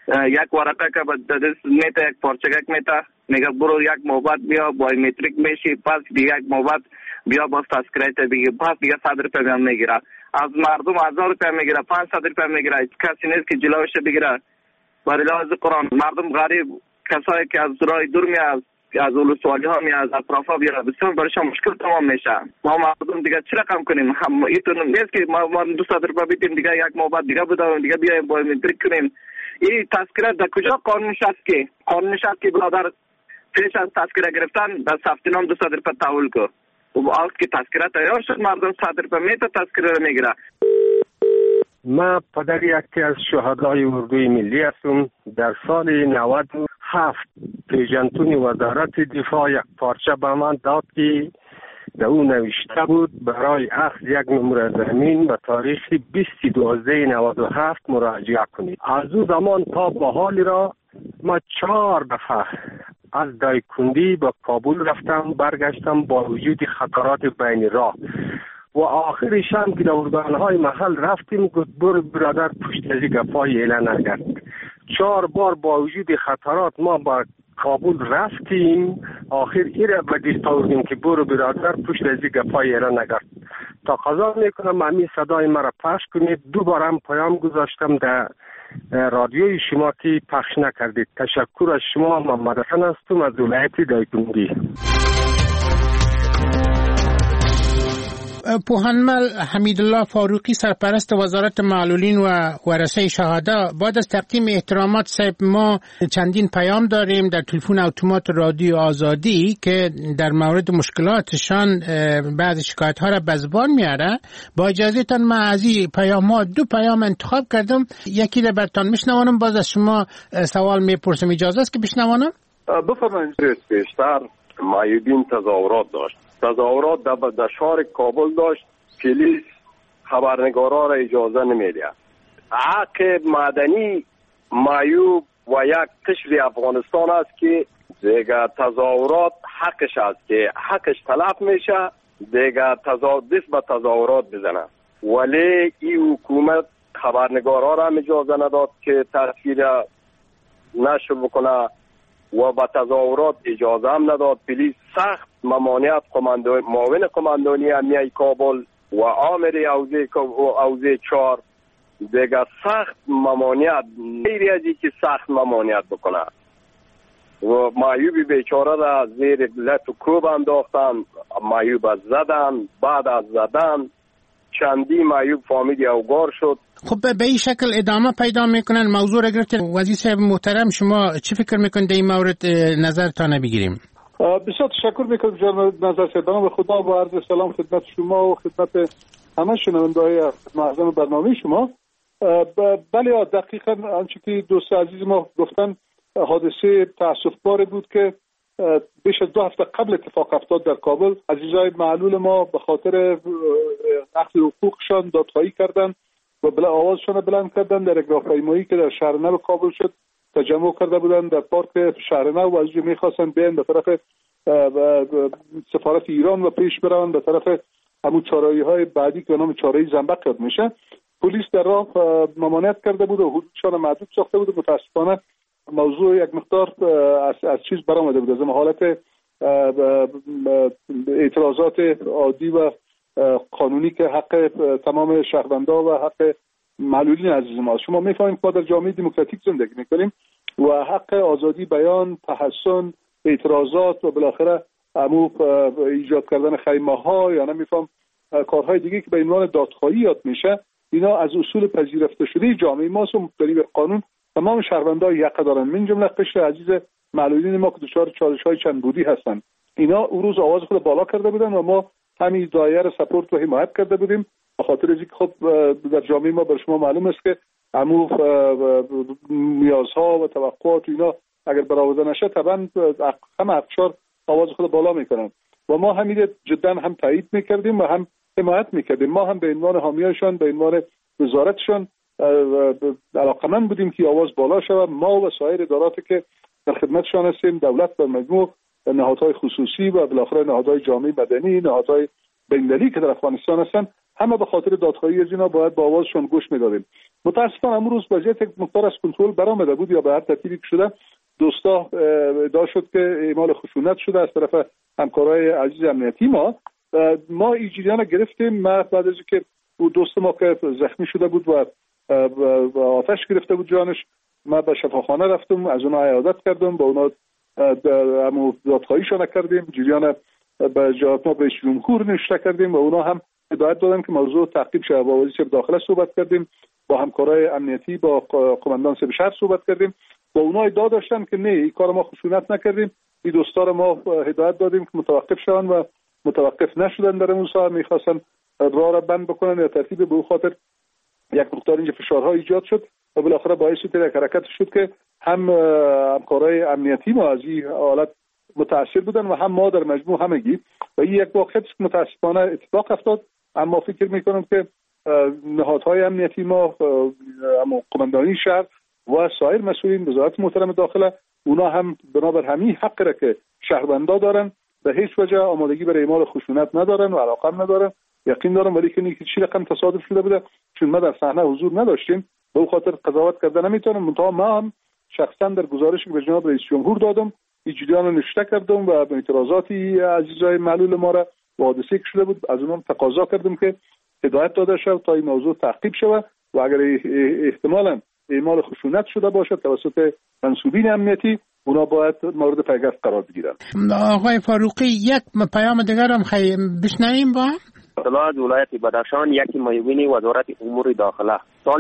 Speaker 24: یک ورقه که به دست میته، یک پارچگک میته، میگه برو یک ماه بعد بیا بایومتریک میشی، پس دیگه یک ماه بعد بیا باز تذکرت بگیر، پس دیگه 100 روپیه هم میگیره. از مردم 1000 روپیه میگیره، 500 روپیه میگیره. کسی نیست که جلوش بگیره. برای لحاظ قرآن مردم غریب، کسایی که از راه دور میاد، از ولسوالی ها میاد، از اطرافا بیاد، بسیار برایشان مشکل تمام میشه. ما مردم دیگه چی رقم کنیم؟ هم اینطور نیست که ما 200 روپیه بدیم دیگه یک ماه بعد دیگه بدیم، دیگه بیایم بایومتریک کنیم. این تذکره در کجا قانونش است که برادر پیش از تذکره گرفتن در ثبت نام 200 روپیه تحویل کو. و وقتی که تذکره تیار شد مردم 100 روپیه میته تذکره رو میگیره.
Speaker 2: من پدر یکی از شهدای اردوی ملی هستم. در سال 97 پیژنتون وزارت دفاع یک پارچه به من داد که در اون نوشته بود برای اخذ یک نمره زمین به تاریخ 20/12/97 مراجعه کنید. از اون زمان تا به حال را ما 4 دفعه از دایکندی به کابل رفتم، برگشتم با وجود خطرات بین راه و آخرش هم که در ارگانهای محل رفتیم گفت برو برادر پشت از گپای اعلان نگرد. 4 بار با وجود خطرات ما با کابل رفتیم، آخر ایره به دست آوردیم که برو برادر پشت از گپای اعلان نگرد. تقاضا میکنم همین صدای مرا پخش کنید. 2 بار هم پیام گذاشتم در رادیوی شما که پخش نکردید. تشکر از شما. محمد حسن هستم از ولایت دایکنی.
Speaker 6: پوهنمل حمیدالله فاروقی سرپرست وزارت معلولین و ورثه شهدا، بعد از تقدیم احترامات صاحب ما چندین پیام داریم در تلفن اتومات رادیو آزادی که در مورد مشکلاتشان بعض شکایت ها را به زبان میاره. با اجازهتان من از این پیام ها 2 پیام انتخاب کردم، یکی را براتون میشنوانم، باز از شما سوال میپرسم. اجازه است که بشنوانم؟
Speaker 2: بفرمایید. بیشتر معیوبین تظاهرات داشت. تظاهرات در شهر کابل داشت. پلیس خبرنگارا را اجازه نمیده. حق مدنی معیوب و یک قشر افغانستان است که دیگه تظاهرات حقش است که حقش تلف میشه، دیگه دست به تظاهرات بزنه. ولی این حکومت خبرنگارا را اجازه نداد که تصویر نشر بکنه و با تظاهرات اجازه هم نداد. پلیس سخت ممانعت معاون قماندانی امنیه کابل و آمر حوزه 4 دیگه سخت ممانعت، غیر از که سخت ممانعت بکنه و معیوبی بیچاره را زیر لط و کوب انداختن. معیوب از زدن، بعد از زدن چندی معیوب فامیلی اوگار شد.
Speaker 6: خب به این شکل ادامه پیدا میکنن. موضوع را گرفت. وزیر صاحب محترم، شما چی فکر میکنید در این مورد؟ نظرتان بگیریم.
Speaker 8: بسیار تشکر میکنم جناب نظر صاحب. به خدا و عرض سلام خدمت شما و خدمت همه شنونده‌های معظم برنامه شما. بله دقیقاً آنچه که دوست عزیز ما گفتن حادثه تأسف‌بار بود که بیش از 2 هفته قبل اتفاق افتاد در کابل. عزیزای معلول ما به خاطر اخذ حقوقشان دادخواهی کردند و آوازشان بلند کردن. در یک راهپیمایی که در شهر نو کابل شد تجمع کرده بودند در پارک شهر نو و از اونجا میخواستن بیان به طرف سفارت ایران و پیش برن به طرف همون چهارراهی‌های بعدی که نام چهارراهی زنبق یاد میشه. پلیس در راه ممانعت کرده بود و حدودشان محدود ساخته بود. متاسفانه موضوع یک مقدار از چیز برآمده بود، از حالت اعتراضات عادی و قانونی که حق تمام شهروندان و حق معلولین عزیز ما. شما میفهمید ما در جامعه دموکراتیک زندگی میکنیم و حق آزادی بیان، تحسن، اعتراضات و بالاخره ایجاد کردن خیمه ها یا نمیفهم کارهای دیگه که به عنوان دادخواهی یاد میشه، اینا از اصول پذیرفته شده جامعه ماست و مقتضی قانون تمام شهروندان حق دارن، من جمله قشر عزیز معلولین ما که دچار چالش‌های چند بودی هستن. اینا اون روز آواز خود بالا کرده بودن و ما همین دایره رو سپورت و حمایت کرده بودیم به خاطر اینکه خب در جامعه ما بر شما معلوم است که نیازها و توقعات اینا اگر برآورده نشه طبعا هم افشار آواز خود بالا میکنن و ما همین جدا هم تایید میکردیم و هم حمایت میکردیم. ما هم به عنوان حامیاشون به عنوان وزارتشون علاقمند بودیم که آواز بالا شود. ما و سایر اداراتی که در خدمتشان هستیم، دولت و مجموع نهادهای خصوصی و بالاخره نهادهای جامعه مدنی، نهادهای بین‌المللی که در افغانستان هستن، همه به خاطر دادخواهی از اینا باید با آوازشون گوش میدادیم. متاسفانه امروز وضعیت مقدار از کنترل برآمده بود یا به هر ترتیبی شده دوستا ادعا شد که اعمال خشونت شده از طرف همکارای عزیز امنیتی ما ایجادیان گرفتیم. ما بعد از اینکه دوست ما که زخمی شده بود و آتش گرفته بود جانش، ما به شفاخانه رفتم، از اونها عیادت کردم، با اونها دادخواهیشان کردیم، جریان به جناب رئیس جمهور نوشته کردیم و اونها هم هدایت دادن که موضوع تعقیب شود. با وزیر داخله صحبت کردیم، با همکارای امنیتی، با قماندان سیب شهر صحبت کردیم، با اونها ادعا داشتن که نه این کار ما خشونت نکردیم. این دوستان ما هدایت دادیم که متوقف شوند و متوقف نشدن. در اون ساعت میخواستن راه را بند بکنن یا ترتیب به خاطر یک مقدار اینجا فشارها ایجاد شد و بالاخره باعث شد یک حرکت شد که هم همکارای امنیتی ما از این حالت متاثر بودن و هم ما در مجموع همگی. و این یک واقعیت است که متاسفانه اتفاق افتاد. اما فکر میکنم که نهادهای امنیتی ما، قماندانی شهر و سایر مسئولین وزارت محترم داخله، اونا هم بنابر همین حق را که شهروندا دارن به هیچ وجه آمادگی برای اعمال خشونت ندارن و علاقه هم ندارن. یقین دارم ولی که چی رقم تصادف شده بوده، چون ما در صحنه حضور نداشتیم به اون خاطر قضاوت کردن نمیتونم. منتها ما هم شخصا در گزارشی که به جناب رئیس جمهور دادم ایجادیان رو نشته کردم و اعتراضاتی عزیزای معلول ما را و حادثه که شده بود از اونم تقاضا کردم که هدایت داده شود تا این موضوع تعقیب شود و اگر احتمالاً اعمال خشونت شده باشد توسط منسوبین امنیتی، اونا باید مورد پیگرد قرار بگیرن.
Speaker 6: آقای فاروقی، یک پیام دیگر هم بشنویم با
Speaker 3: اطلاعات ولایت بدخشان. یکی معاون وزارت امور داخله سال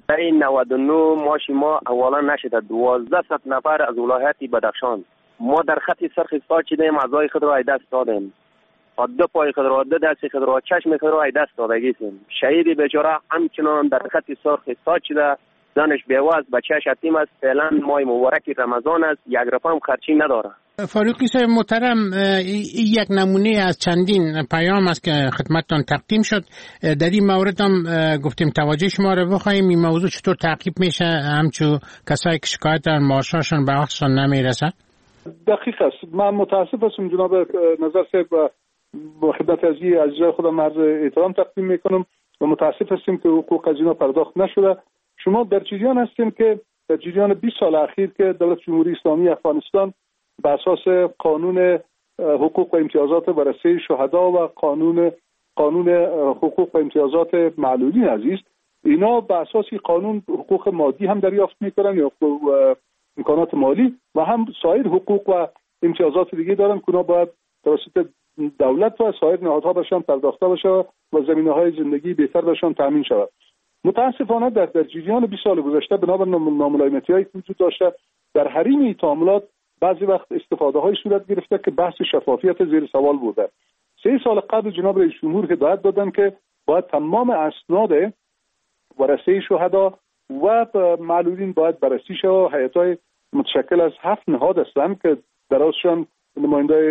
Speaker 3: 1399 ما اولا نشده 1200 نفر از ولایت بدخشان ما در خط سرخ ایستاد شدیم، اعضای خود را از دست دادیم، دو پای خود را، دو دست خود را، چشم خود را از دست دادگییم. شهید بیچاره همچنان در خط سرخ ایستاد شده، زنش بیواز، بچه‌اش یتیم است. فعلا ماه مبارک رمضان است، یک رقم خرچی نداره.
Speaker 6: فاروقی صاحب محترم، یک نمونه از چندین پیام است که خدمتتان تقدیم شد. در این مورد هم گفتیم توجه شما رو بخوایم این موضوع چطور تعقیب میشه، همچون کسایی که شکایت دارن معاششون به وقتشون نمیرسه.
Speaker 8: دقیق است. من متاسف هستم جناب نظر صاحب با خدمت عزیزای خودم عرض احترام تقدیم میکنم و متاسف هستیم که حقوق از اینا پرداخت نشده. شما در جریان هستیم که در جریان 20 سال اخیر که دولت جمهوری اسلامی افغانستان به اساس قانون حقوق و امتیازات ورثه شهدا و قانون حقوق و امتیازات معلولین عزیز، اینا به اساس قانون حقوق مادی هم دریافت میکنن یا امکانات مالی و هم سایر حقوق و امتیازات دیگه دارن که اونا باید توسط دولت و سایر نهادها بهشون پرداخته بشه و زمینه‌های زندگی بهتر بهشون تامین شود. متاسفانه در جریان 20 سال گذشته بنابر ناملایمتی‌هایی که وجود داشته در حریم این تعاملات بعضی وقت استفاده‌های صورت گرفته که بحث شفافیت زیر سوال بوده. 3 سال قبل جناب رئیس جمهور هدایت دادن که باید تمام اسناد ورثه شهدا و معلولین باید بررسی شود. هیئت‌های متشکل از 7 نهاد هستند که در ازشان نماینده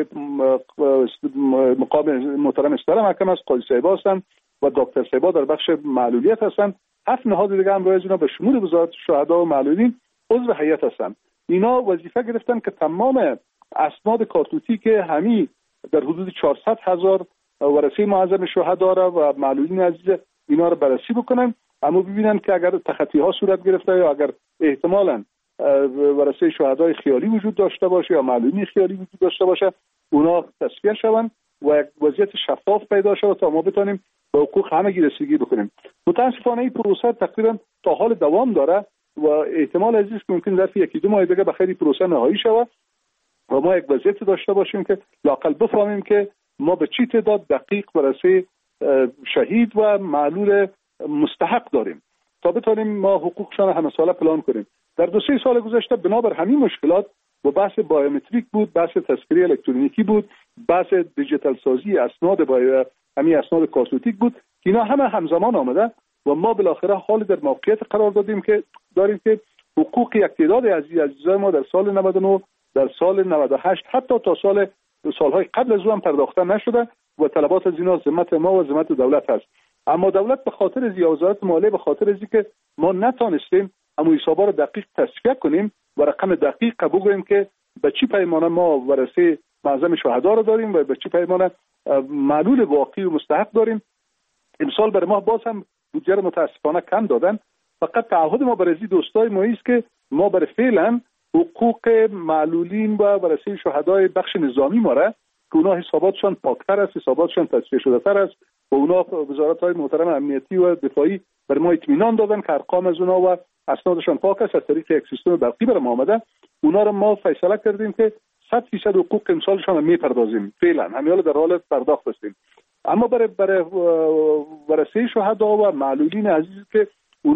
Speaker 8: مقام محترم استر محکمه است، قاضی صاحبا هستند و دکتر صاحبا در بخش معلولیت هستند. 7 نهاد دیگه هم رایج اینا به شمول وزارت شهدا و معلولین عضو هیئت هستند. اینا وظیفه گرفتن که تمام اسناد کارتوتی که همین در حدود 400,000 ورثه معظم شهدا و معلولین عزیز اینا رو بررسی بکنن، اما ببینن که اگر تخطی ها صورت گرفته یا اگر احتمالاً ورثه شهدای خیالی وجود داشته باشه یا معلولین خیالی وجود داشته باشه، اونا تصفیه شون و یک وضعیت شفاف پیدا شود تا ما بتونیم به حقوق همگی رسیدگی بکنیم. متاسفانه این پروسه تقریبا تا حال دوام داره و احتمال عزیز که ممکن ظرف 1-2 ماه دیگه بخیر پروسه نهایی شود و ما یک وضعیت داشته باشیم که لااقل بفهمیم که ما به چی تعداد دقیق ورثه شهید و معلول مستحق داریم تا بتونیم ما حقوقشان همه ساله پلان کنیم. در 2-3 سال گذشته بنابر همین مشکلات و بحث بایومتریک بود، بحث تذکره الکترونیکی بود، بحث دیجیتال سازی اسناد همین اسناد کارتوتیک بود، اینا همه همزمان آمده و ما بالاخره حال در موقعیت قرار داریم که حقوق یک تعداد عزیزای ما در سال 99 در سال 98 حتی تا سالهای قبل از اون پرداخته نشده و طلبات از اینا ذمت ما و ذمت دولت هست. اما دولت به خاطر از وزارت مالیه به خاطر از اینکه ما نتونستیم اما حسابا رو دقیق تصفیه کنیم و رقم دقیق بگوییم که به چی پیمانه ما ورثه معظم شهدا رو داریم و به چی پیمانه معلول واقعی و مستحق داریم، امسال برای ما باز هم بودجه رو متاسفانه کم دادن. فقط تعهد ما برای دوستای ما است که ما برای فعلا حقوق معلولین و ورثه شهدای بخش نظامی ما را که اونا حساباتشان پاکتر است، حساباتشان تصفیه شده تر است و اونا وزارت‌های محترم امنیتی و دفاعی برای ما اطمینان دادن که ارقام از اونا و اسنادشان پاک است. از طریق یک سیستم برقی برای ما آمده. اونا را ما فیصله کردیم که 100% حقوق امسالشان را میپردازیم. فعلا همین حال در حال پرداخت هستیم. اما برای ورثه شهدا و معلولین عزیز که